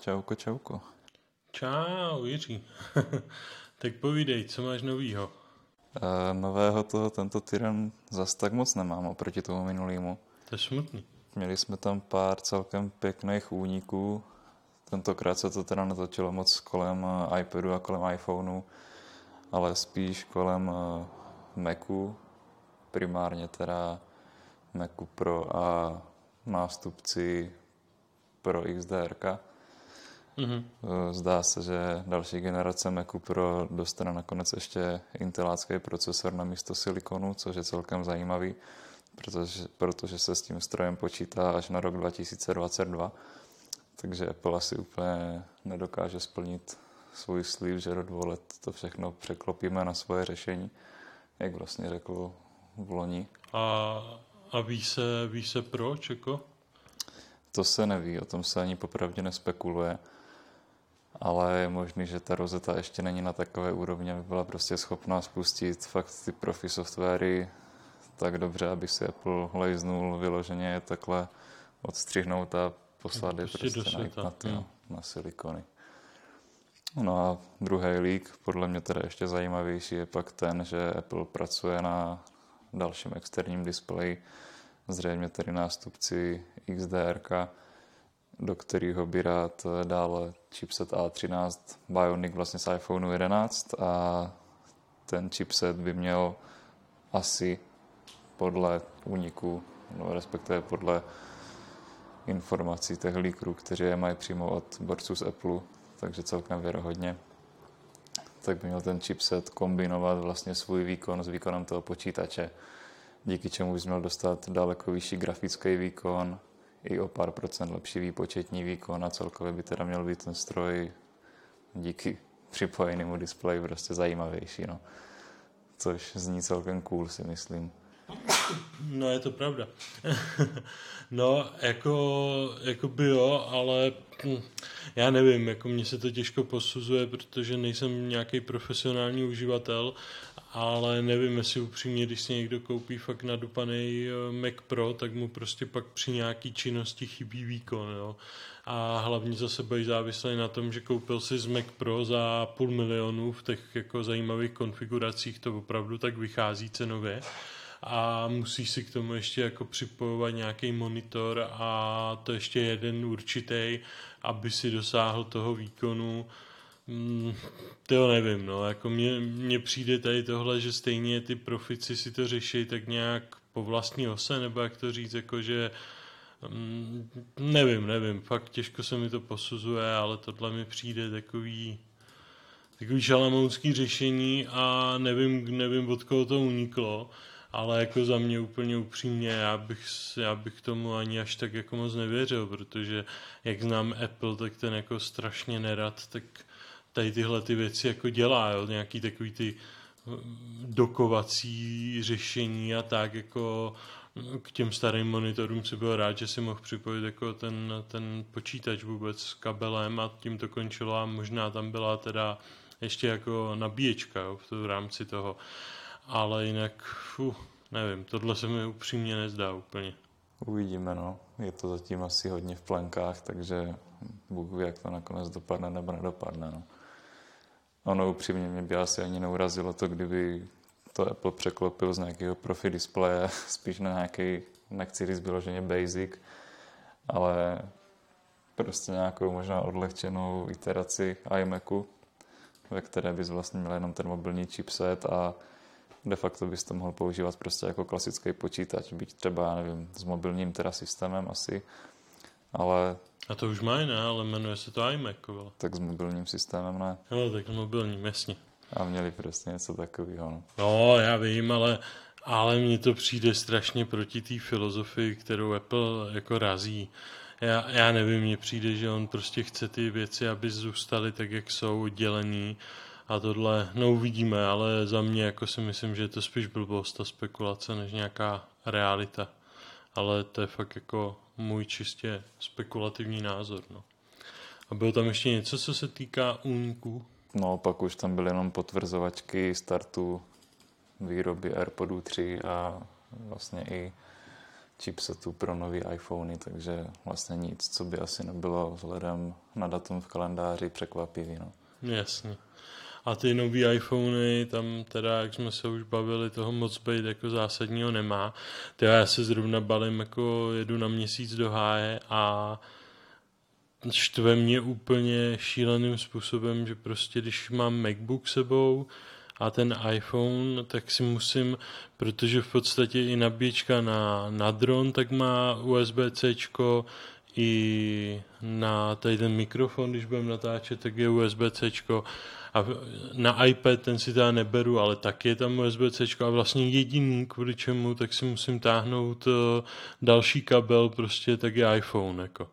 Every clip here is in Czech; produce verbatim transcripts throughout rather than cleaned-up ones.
Čauko, čauko. Čau, Jiří. Tak povídej, co máš novýho? E, nového toho tento týden zas tak moc nemám oproti tomu minulýmu. To je smutný. Měli jsme tam pár celkem pěkných úniků. Tentokrát se to teda netočilo moc kolem iPadu a kolem iPhoneu, ale spíš kolem Macu, primárně teda Macu Pro a nástupci pro X D R ka. Mm-hmm. Zdá se, že další generace Macu Pro dostane nakonec ještě intelácký procesor na místo silikonu, což je celkem zajímavý, protože, protože se s tím strojem počítá až na rok dva tisíce dvacet dva. Takže Apple asi úplně nedokáže splnit svůj slib, že do dvou let to všechno překlopíme na svoje řešení, jak vlastně řekl v loni. A, a ví se, ví se proč, jako? To se neví, o tom se ani popravdě nespekuluje, ale je možný, že ta rozeta ještě není na takové úrovni, aby byla prostě schopná spustit fakt ty profi softwary tak dobře, aby si Apple lejznul vyloženě je takhle odstřihnout a poslat je prostě, prostě na, na, ty, no, na silikony. No a druhý leak, podle mě teda ještě zajímavější, je pak ten, že Apple pracuje na dalším externím displeji, zřejmě tedy nástupci X D R ka, do kterého by rád dále chipset A třináct Bionic vlastně z iPhoneu jedenáct a ten chipset by měl asi podle úniku, no respektive podle informací těch leakerů, kteří je mají přímo od borců z Apple, takže celkem věrohodně, tak by měl ten chipset kombinovat vlastně svůj výkon s výkonem toho počítače, díky čemu bys měl dostat daleko vyšší grafický výkon, i o pár procent lepší výpočetní výkon a celkově by teda měl být ten stroj díky připojenému displeji prostě zajímavější, no. Což zní celkem cool, si myslím. No, je to pravda. No, jako, jako by jo, ale já nevím, jako mně se to těžko posuzuje, protože nejsem nějaký profesionální uživatel, ale nevím, jestli upřímně, když si někdo koupí fakt nadupaný Mac Pro, tak mu prostě pak při nějaký činnosti chybí výkon, jo. A hlavně zase bude závislý na tom, že koupil si z Mac Pro za půl milionu v těch jako zajímavých konfiguracích, to opravdu tak vychází cenově. A musíš si k tomu ještě jako připojovat nějaký monitor a to ještě jeden určitý, aby si dosáhl toho výkonu. Hmm, to nevím, no, jako mně, mně přijde tady tohle, že stejně ty profici si to řeší tak nějak po vlastní ose, nebo jak to říct, jakože hmm, nevím, nevím, fakt těžko se mi to posuzuje, ale tohle mi přijde takový takový šalamounský řešení a nevím, nevím, od koho to uniklo. Ale jako za mě úplně upřímně, já bych, já bych tomu ani až tak jako moc nevěřil, protože jak znám Apple, tak ten jako strašně nerad, tak tady tyhle ty věci jako dělá, jo? Nějaký takový ty dokovací řešení a tak jako k těm starým monitorům si byl rád, že si mohl připojit jako ten, ten počítač vůbec s kabelem a tím to končilo a možná tam byla teda ještě jako nabíječka, jo, v rámci toho. Ale jinak, fuh, nevím, tohle se mi upřímně nezdá úplně. Uvidíme, no. Je to zatím asi hodně v plenkách, takže Bůh ví, jak to nakonec dopadne nebo nedopadne, no. Ono upřímně mě by asi ani neurazilo to, kdyby to Apple překlopil z nějakého profi displeje, spíš na nějaký, nechci říct vyloženě basic, ale prostě nějakou možná odlehčenou iteraci iMacu, ve které bys vlastně měl jenom ten mobilní chipset a de facto bys to mohl používat prostě jako klasický počítač, byť třeba, já nevím, s mobilním teda systémem asi, ale... A to už mají, ne? Ale jmenuje se to iMac, tak s mobilním systémem ne. No, tak s mobilním, jasně. A měli prostě něco takového, no. No, já vím, ale, ale mně to přijde strašně proti té filozofii, kterou Apple jako razí. Já, já nevím, mně přijde, že on prostě chce ty věci, aby zůstaly tak, jak jsou, oddělený. A tohle, no uvidíme, ale za mě jako si myslím, že je to spíš blbost a spekulace, než nějaká realita. Ale to je fakt jako můj čistě spekulativní názor, no. A bylo tam ještě něco, co se týká úniků? No, pak už tam byly jenom potvrzovačky startu výroby AirPodů tři a vlastně i chipsetu pro nový iPhony, takže vlastně nic, co by asi nebylo vzhledem na datum v kalendáři překvapivý. No. Jasně. A ty nový iPhony, tam teda, jak jsme se už bavili, toho moc být jako zásadního nemá. To já se zrovna balím, jako jedu na měsíc do háje a štve mě úplně šíleným způsobem, že prostě když mám MacBook sebou a ten iPhone, tak si musím, protože v podstatě i nabíječka na, na dron, tak má U S B C, i na tady ten mikrofon, když budeme natáčet, tak je U S B C, a na iPad ten si teda neberu, ale taky je tam U S B C a vlastně jediný, kvůli čemu, tak si musím táhnout další kabel, prostě tak je iPhone, jako.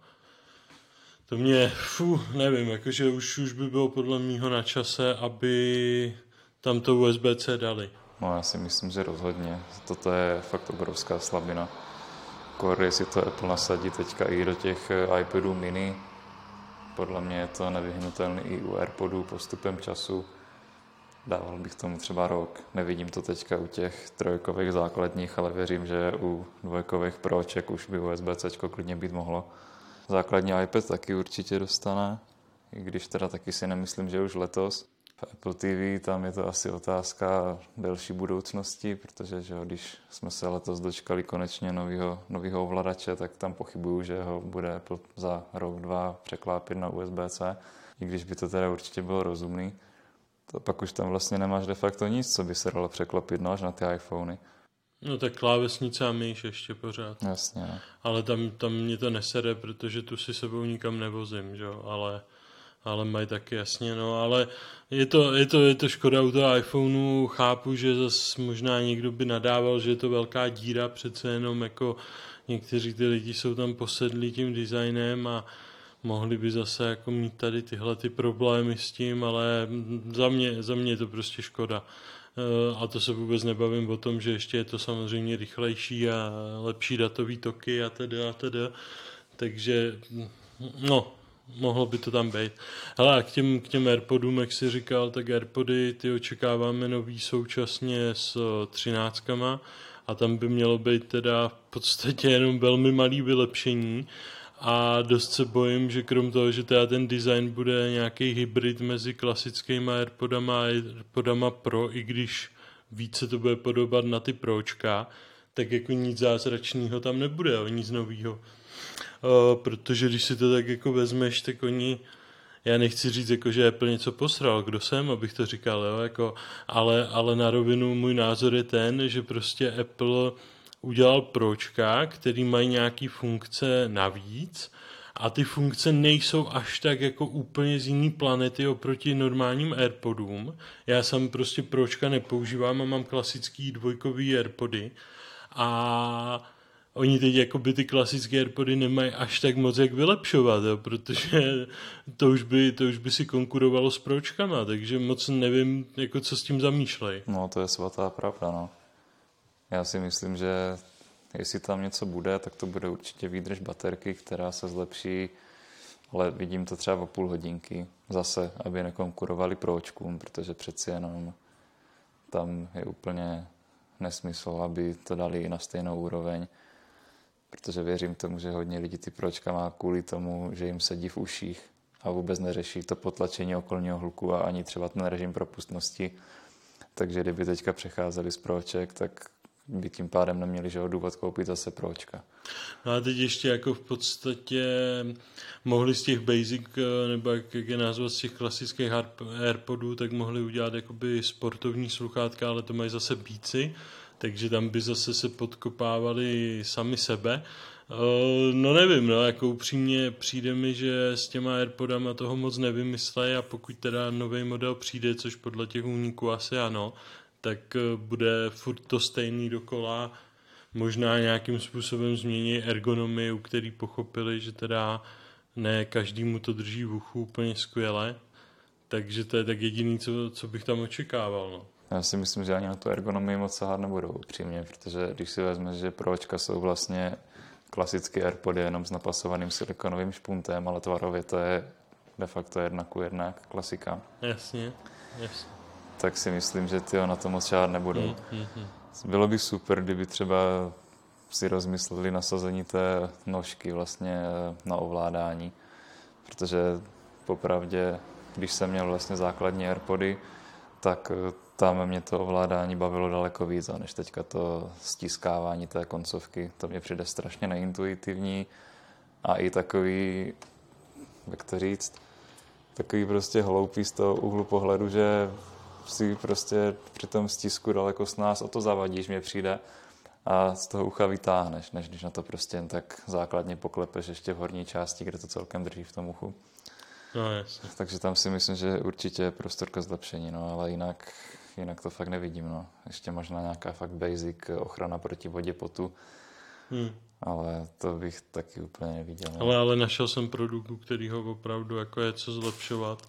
To mě, fu, nevím, jakože už, už by bylo podle mýho na čase, aby tam to U S B C dali. No já si myslím, že rozhodně. Toto je fakt obrovská slabina. Kor, jestli to Apple nasadí teďka i do těch iPadů mini, podle mě je to nevyhnutelný i u AirPodů postupem času. Dával bych tomu třeba rok. Nevidím to teďka u těch trojkových základních, ale věřím, že u dvojkových Proček už by U S B C klidně být mohlo. Základní iPad taky určitě dostane, i když teda taky si nemyslím, že už letos. V Apple T V tam je to asi otázka delší budoucnosti, protože že když jsme se letos dočkali konečně novýho, novýho ovladače, tak tam pochybuju, že ho bude Apple za rok, dva překlápit na U S B C, i když by to teda určitě bylo rozumný. To pak už tam vlastně nemáš de facto nic, co by se dalo překlopit, no, až na ty iPhony. No tak klávesnice a myš ještě pořád. Jasně. No. Ale tam, tam mě to nesere, protože tu si sebou nikam nevozím, že? Ale, ale mají taky jasně, no, ale je to, je to, je to škoda u toho iPhoneu, chápu, že zase možná někdo by nadával, že je to velká díra, přece jenom jako někteří ty lidi jsou tam posedlí tím designem a mohli by zase jako mít tady tyhle ty problémy s tím, ale za mě, za mě je to prostě škoda. A to se vůbec nebavím o tom, že ještě je to samozřejmě rychlejší a lepší datový toky a teda a teda. Takže, no, mohlo by to tam být. Hele, a k těm, k těm AirPodům, jak jsi říkal, tak AirPody ty očekáváme nový současně s třináctkama a tam by mělo být teda v podstatě jenom velmi malý vylepšení. A dost se bojím, že krom toho, že teda ten design bude nějaký hybrid mezi klasickými AirPodama a AirPodama Pro, i když více to bude podobat na ty Pročka, tak jako nic zázračného tam nebude, jo, nic novýho. Uh, protože když si to tak jako vezmeš, tak oni, já nechci říct, jako, že Apple něco posral, kdo jsem, abych to říkal, jo, jako, ale, ale na rovinu můj názor je ten, že prostě Apple udělal Pročka, který mají nějaký funkce navíc a ty funkce nejsou až tak jako úplně z jiný planety oproti normálním AirPodům. Já sám prostě Pročka nepoužívám a mám klasický dvojkový AirPody a oni teď jakoby ty klasické AirPody nemají až tak moc jak vylepšovat, jo, protože to už, by, to už by si konkurovalo s Pročkama, takže moc nevím, jako co s tím zamýšlej. No to je svatá pravda, no. Já si myslím, že jestli tam něco bude, tak to bude určitě výdrž baterky, která se zlepší, ale vidím to třeba o půl hodinky zase, aby nekonkurovali Pročkům, protože přeci jenom tam je úplně nesmysl, aby to dali na stejnou úroveň, protože věřím tomu, že hodně lidí ty Pročka má kvůli tomu, že jim sedí v uších a vůbec neřeší to potlačení okolního hluku a ani třeba ten režim propustnosti. Takže kdyby teďka přecházeli z Proček, tak by tím pádem neměli že důvod koupit zase Pročka. No a teď ještě jako v podstatě mohli z těch basic, nebo jak je nazvat, z těch klasických AirPodů, tak mohli udělat jakoby sportovní sluchátka, ale to mají zase Beatsy, takže tam by zase se podkopávali sami sebe. No nevím, no, jako upřímně přijde mi, že s těma AirPodama toho moc nevymyslejí a pokud teda nový model přijde, což podle těch úniků asi ano, tak bude furt to stejný dokola, možná nějakým způsobem změní ergonomii, u který pochopili, že teda ne každému to drží v uchu úplně skvěle, takže to je tak jediný, co, co bych tam očekával. No. Já si myslím, že ani na tu ergonomii moc sahat nebudou upřímně, protože když si vezmeš, že Pročka jsou vlastně klasické AirPody jenom s napasovaným silikonovým špuntem, ale tvarově to je de facto jedna ku jedna klasika. Jasně, jasně. Tak si myslím, že tyjo, na to moc žád nebudou. Mm, mm, mm. Bylo by super, kdyby třeba si rozmysleli nasazení té nožky vlastně na ovládání, protože popravdě, když jsem měl vlastně základní AirPody, tak tam mě to ovládání bavilo daleko víc, než teďka to stiskávání té koncovky. To mě přijde strašně neintuitivní a i takový, jak to říct, takový prostě hloupý z toho úhlu pohledu, že si prostě při tom stisku daleko s nás o to zavadíš, mě přijde, a z toho ucha vytáhneš, než když na to prostě jen tak základně poklepeš ještě v horní části, kde to celkem drží v tom uchu. No, jasně. Takže tam si myslím, že určitě je prostor ke zlepšení, no, ale jinak, jinak to fakt nevidím. No. Ještě možná nějaká fakt basic ochrana proti vodě, potu, hmm. ale to bych taky úplně neviděl. No. Ale, ale našel jsem produkt, který ho opravdu jako je co zlepšovat.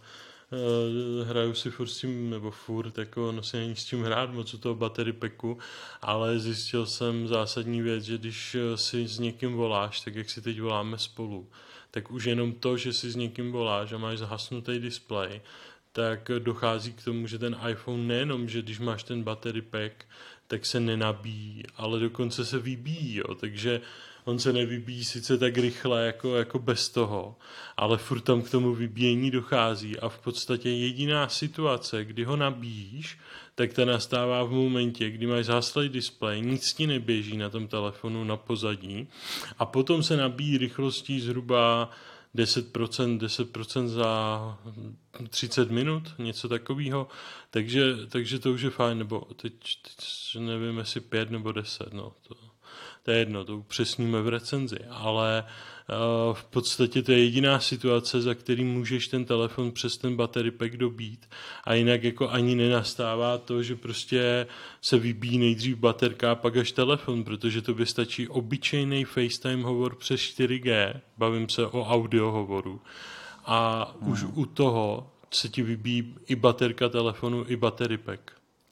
Uh, hraju si furt s tím, nebo furt, jako no si není s tím hrát moc u toho battery packu, ale zjistil jsem zásadní věc, že když si s někým voláš, tak jak si teď voláme spolu, tak už jenom to, že si s někým voláš a máš zhasnutý displej, tak dochází k tomu, že ten iPhone nejenom, že když máš ten battery pack, tak se nenabíjí, ale dokonce se vybíjí, jo, takže on se nevybíjí sice tak rychle jako, jako bez toho, ale furt tam k tomu vybíjení dochází a v podstatě jediná situace, kdy ho nabíjíš, tak ta nastává v momentě, kdy máš zhaslý displej, nic ti neběží na tom telefonu na pozadí a potom se nabíjí rychlostí zhruba deset procent, deset procent za třicet minut, něco takového, takže, takže to už je fajn, nebo teď, teď nevím, jestli pět nebo deset, no to... To je jedno, to upřesníme v recenzi, ale uh, v podstatě to je jediná situace, za který můžeš ten telefon přes ten battery pack dobít a jinak jako ani nenastává to, že prostě se vybíjí nejdřív baterka a pak až telefon, protože to by stačí obyčejný FaceTime hovor přes čtyři gé, bavím se o audio hovoru a hmm. už u toho se ti vybíjí i baterka telefonu, i battery pack.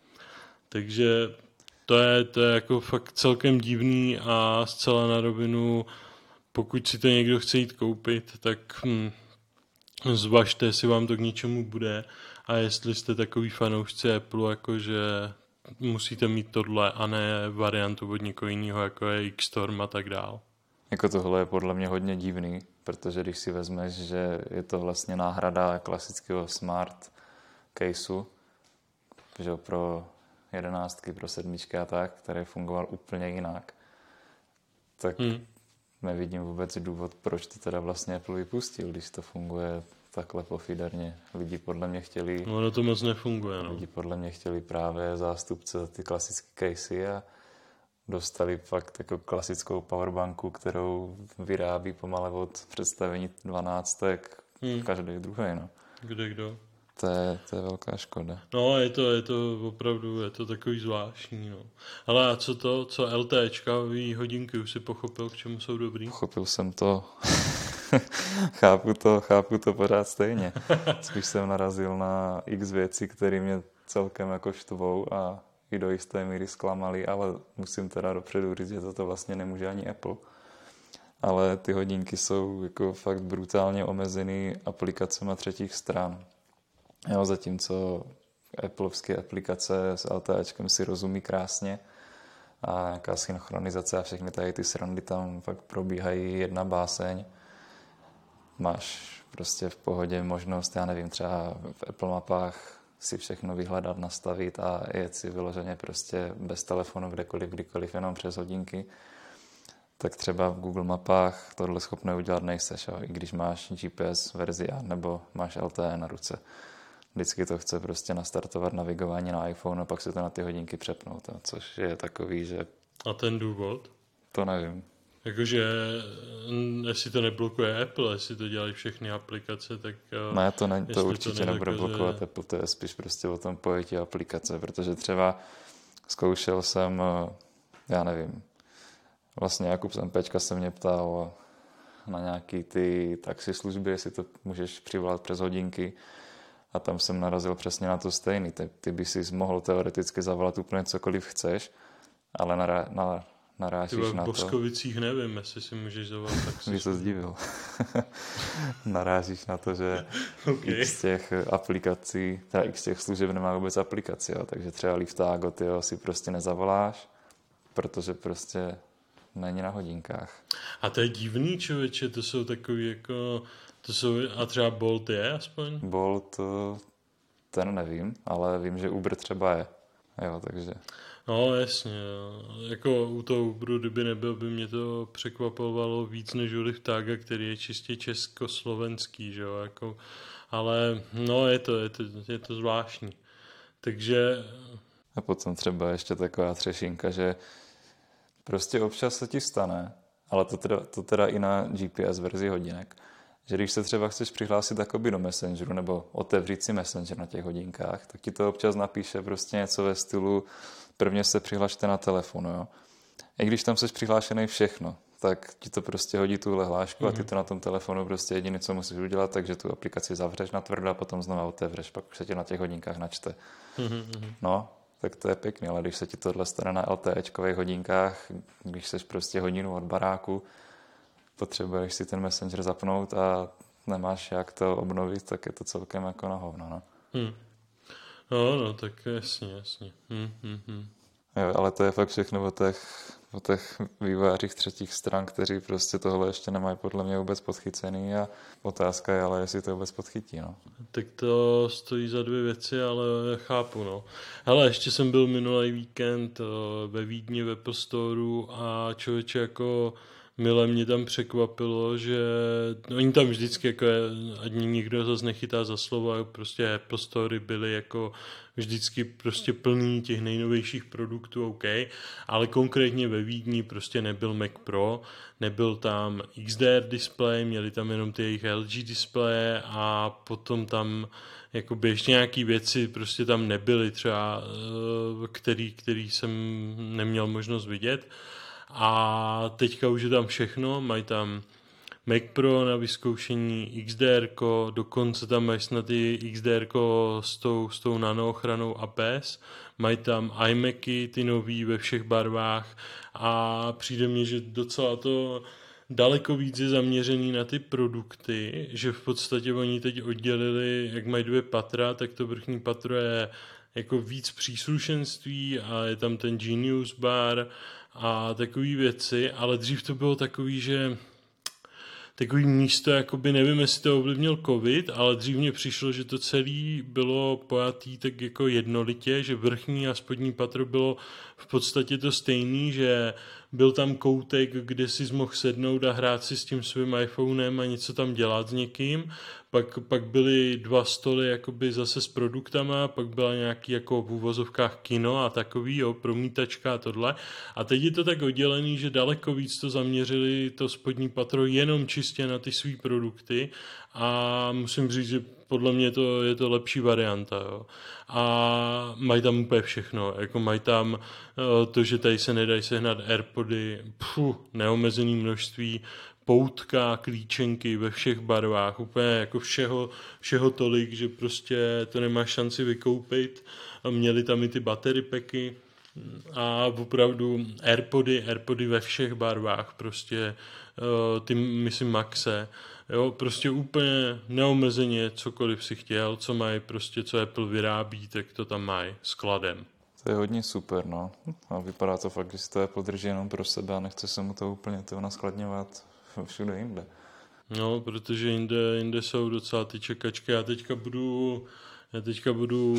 Takže To je, to je jako fakt celkem divný a zcela na rovinu, pokud si to někdo chce jít koupit, tak hm, zvažte, jestli vám to k ničemu bude a jestli jste takový fanoušci Apple, jakože musíte mít tohle a ne variantu od někoho jiného, jako je X-Storm a tak dál. Jako tohle je podle mě hodně divný, protože když si vezmeš, že je to vlastně náhrada klasického smart caseu, že pro jedenáctky, pro sedmičky a tak, který fungoval úplně jinak, tak hmm. nevidím vůbec důvod, proč to teda vlastně Apple vypustil, když to funguje takhle pofiderně. Lidi podle mě chtěli... No, ono to moc nefunguje, no. Lidi podle mě chtěli právě zástupce za ty klasické casey a dostali fakt jako klasickou powerbanku, kterou vyrábí pomale od představení dvanáctek hmm. každý druhý, no. Kde kdo? To je, to je velká škoda. No, je to, je to opravdu, je to takový zvláštní, no. Ale a co to, co LTEčkový hodinky, už si pochopil, k čemu jsou dobrý? Pochopil jsem to. chápu to, chápu to pořád stejně. Spíš jsem narazil na x věcí, které mě celkem jako štvou a i do jisté míry zklamali, ale musím teda dopředu říct, že to vlastně nemůže ani Apple. Ale ty hodinky jsou jako fakt brutálně omezený aplikacemi třetích stran. Jo, zatímco Appleovské aplikace s LTEčkem si rozumí krásně a nějaká synchronizace a všechny tady ty srandy tam fakt probíhají jedna báseň. Máš prostě v pohodě možnost, já nevím, třeba v Apple mapách si všechno vyhledat, nastavit a jet si vyloženě prostě bez telefonu kdekoliv, kdykoliv, jenom přes hodinky. Tak třeba v Google mapách tohle schopné udělat nejseš, jo? I když máš G P S verzi A nebo máš L T E na ruce. Vždycky to chce prostě nastartovat navigování na iPhone a pak se to na ty hodinky přepnout, jo? Což je takový, že... A ten důvod? To nevím. Jakože, jestli to neblokuje Apple, jestli to dělají všechny aplikace, tak... Ne, to, ne, to určitě to nebude blokovat Apple, to je spíš prostě o tom pojetí aplikace, protože třeba zkoušel jsem, já nevím, vlastně Jakub Sempečka se mě ptal na nějaký ty taxislužby, jestli to můžeš přivolat přes hodinky a tam jsem narazil přesně na to stejný. Ty, ty by si mohl teoreticky zavolat úplně cokoliv chceš, ale na, na narážíš Tyba na to... v Boskovicích nevím, jestli si můžeš zavolat taxi. Bych se zdivil. Narážíš na to, že okay. x těch aplikací, teda x těch služeb nemá vůbec aplikaci, jo. Takže třeba Liftago, tyjo, si prostě nezavoláš, protože prostě není na hodinkách. A to je divný, člověče, to jsou takový jako, to jsou, a třeba Bolt je aspoň? Bolt, ten nevím, ale vím, že Uber třeba je. Jo, takže... No, jasně, jo. Jako u toho Uberu, kdyby nebyl, by mě to překvapovalo víc než u Liftaga, který je čistě československý, že jo, jako, ale no, je to, je to, je to zvláštní. Takže... A potom třeba ještě taková třešinka, že prostě občas se ti stane, ale to teda, to teda i na G P S verzi hodinek, že když se třeba chceš přihlásit takoby do Messengeru nebo otevřít si Messenger na těch hodinkách, tak ti to občas napíše prostě něco ve stylu prvně se přihlašte na telefonu, jo. I když tam jsi přihlášený všechno, tak ti to prostě hodí tuhle hlášku mm-hmm. a ty to na tom telefonu prostě jediné, co musíš udělat, takže tu aplikaci zavřeš natvrdo a potom znova otevřeš, pak už se ti na těch hodinkách načte. Mm-hmm. No, tak to je pěkný, ale když se ti tohle stane na LTEčkových hodinkách, když jsi prostě hodinu od baráku, potřebuješ si ten Messenger zapnout a nemáš jak to obnovit, tak je to celkem jako na hovno, no. Hmm. No, no, tak jasně, jasně. Hmm, hmm, hmm. Jo, ale to je fakt všechno o těch, o těch vývojářích třetích stran, kteří prostě tohle ještě nemají podle mě vůbec podchycený a otázka je ale, jestli to vůbec podchytí, no. Tak to stojí za dvě věci, ale chápu, no. Hele, ještě jsem byl minulý víkend ve Vídni ve Apple Storeu a člověče jako mile mě tam překvapilo, že no, oni tam vždycky, jako je, ať nikdo zase nechytá za slovo, prostě Apple Story byly jako vždycky prostě plný těch nejnovějších produktů, OK, ale konkrétně ve Vídni prostě nebyl Mac Pro, nebyl tam X D R display, měli tam jenom ty jejich L G displeje a potom tam jakoby ještě nějaký věci prostě tam nebyly třeba, který, který jsem neměl možnost vidět. A teďka už je tam všechno, mají tam Mac Pro na vyzkoušení, X D R ko, dokonce tam mají snad i X D R ko s tou, s tou nanoochranou A P S, mají tam iMacy, ty nový ve všech barvách a přijde mně, že docela to daleko víc je zaměřený na ty produkty, že v podstatě oni teď oddělili, jak mají dvě patra, tak to vrchní patro je jako víc příslušenství a je tam ten Genius Bar a takové věci, ale dřív to bylo takový, že takový místo, jakoby nevím, jestli to ovlivnil covid, ale dřív mně přišlo, že to celé bylo pojatý tak jako jednolitě, že vrchní a spodní patro bylo v podstatě to stejný, že byl tam koutek, kde si mohl sednout a hrát si s tím svým iPhonem a něco tam dělat s někým. Pak, pak byly dva stoly jakoby zase s produktama, pak byla nějaký jako v úvozovkách kino a takový, jo, promítačka a tohle. A teď je to tak oddělený, že daleko víc to zaměřili to spodní patro jenom čistě na ty svý produkty a musím říct, že podle mě to je to lepší varianta, jo. A mají tam úplně všechno, jako mají tam to, že tady se nedají sehnat AirPody, pfu, neomezený množství, poutka, klíčenky ve všech barvách, úplně jako všeho, všeho tolik, že prostě to nemá šanci vykoupit. Měli tam i ty battery packy a opravdu AirPody, AirPody ve všech barvách, prostě ty, myslím, Maxe, jo, prostě úplně neomezeně cokoliv si chtěl, co mají prostě, co Apple vyrábí, tak to tam mají skladem. To je hodně super, no. A vypadá to fakt, že si to Apple drží jenom pro sebe a nechce se mu to úplně to naskladňovat všude jinde. No, protože jinde, jinde jsou docela ty čekačky. Já teďka budu, já teďka budu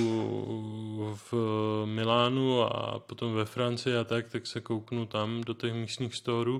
v Milánu a potom ve Francii a tak, tak se kouknu tam do těch místních storů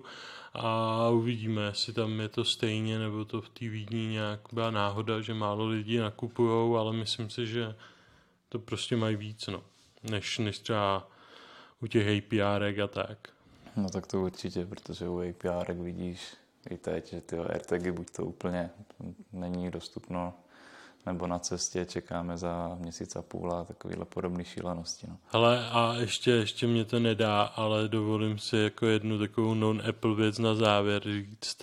a uvidíme, jestli tam je to stejně, nebo to v té Vídni nějak byla náhoda, že málo lidí nakupujou, ale myslím si, že to prostě mají víc, no, než, než třeba u těch A P R a tak. No tak to určitě, protože u A P R vidíš i teď, že ty AirTagy buď to úplně není dostupno, nebo na cestě čekáme za měsíc a půl a takovýhle podobný šílenosti. No. Hele, a ještě, ještě mě to nedá, ale dovolím si jako jednu takovou non-Apple věc na závěr říct.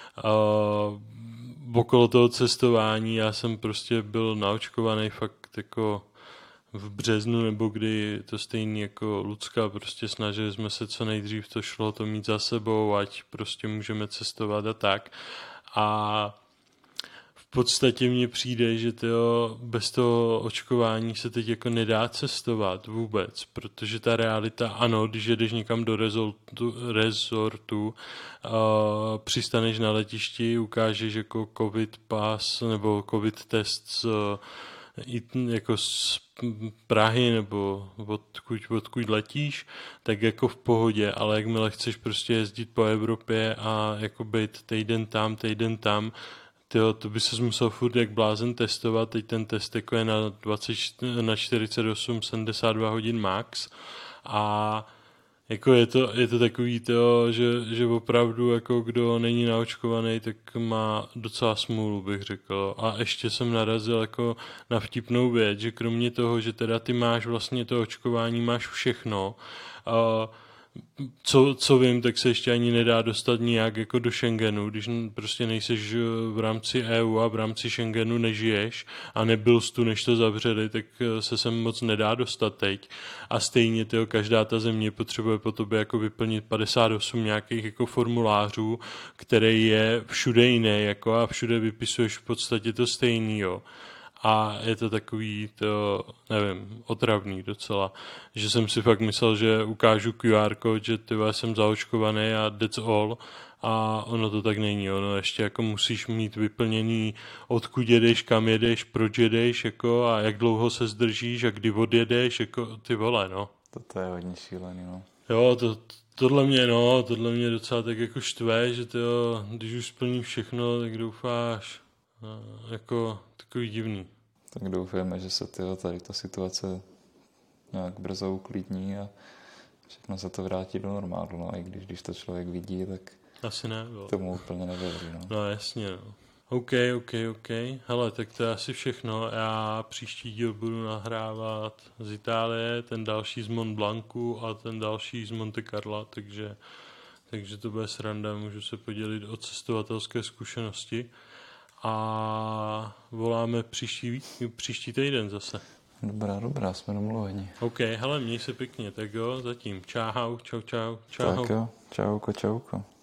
Uh, okolo toho cestování já jsem prostě byl naočkovaný fakt jako v březnu, nebo kdy to stejný jako Lucka, prostě snažili jsme se co nejdřív to šlo to mít za sebou, ať prostě můžeme cestovat a tak. A v podstatě mně přijde, že tyjo, bez toho očkování se teď jako nedá cestovat vůbec, protože ta realita, ano, když jedeš někam do rezortu, rezortu uh, přistaneš na letišti, ukážeš jako covid pas nebo covid test z, jako z Prahy nebo odkud, odkud letíš, tak jako v pohodě, ale jakmile chceš prostě jezdit po Evropě a jako být týden tam, týden tam, tyjo, to by se musel furt jak blázen testovat, teď ten test jako je na, dvacet, na čtyřicet osm sedmdesát dva hodin max a jako je to, je to takový to, že, že opravdu jako kdo není naočkovaný, tak má docela smůlu, bych řekl. A ještě jsem narazil jako na vtipnou věc, že kromě toho, že teda ty máš vlastně to očkování, máš všechno, uh, Co, co vím, tak se ještě ani nedá dostat nijak jako do Schengenu, když prostě nejseš v rámci E U a v rámci Schengenu nežiješ a nebyl jsi tu, než to zavřeli, tak se sem moc nedá dostat teď. A stejně tyjo, každá ta země potřebuje po tobě jako vyplnit padesát osm nějakých jako formulářů, který je všude jiný jako a všude vypisuješ v podstatě to stejný, jo. A je to takový, to, nevím, otravný docela, že jsem si fakt myslel, že ukážu Q R kód, že tyhle jsem zaočkovaný a that's all. A ono to tak není, ono ještě jako musíš mít vyplněný, odkud jedeš, kam jedeš, proč jedeš, jako a jak dlouho se zdržíš a kdy odjedeš, jako ty vole, no. To je hodně šílený, no. Jo, to, tohle mě, no, tohle mě docela tak jako štve, že tyjo, když už splníš všechno, tak doufáš, no, jako takový divný. Tak doufujeme, že se tyjo, tady ta situace nějak brzo uklidní a všechno se to vrátí do normálu, no, i když, když to člověk vidí, tak asi ne, jo. Tomu úplně nevěří, no. No jasně, no. OK, OK, OK. Hele, tak to je asi všechno. Já příští díl budu nahrávat z Itálie, ten další z Mont Blancu a ten další z Monte Carla, takže, takže to bude sranda, můžu se podělit o cestovatelské zkušenosti. A voláme příští, příští týden zase. Dobrá, dobrá, jsme domluveni. OK, hele, měj se pěkně, tak jo, zatím. Čau, čau, čau, čau. Tak jo, čauko, čauko.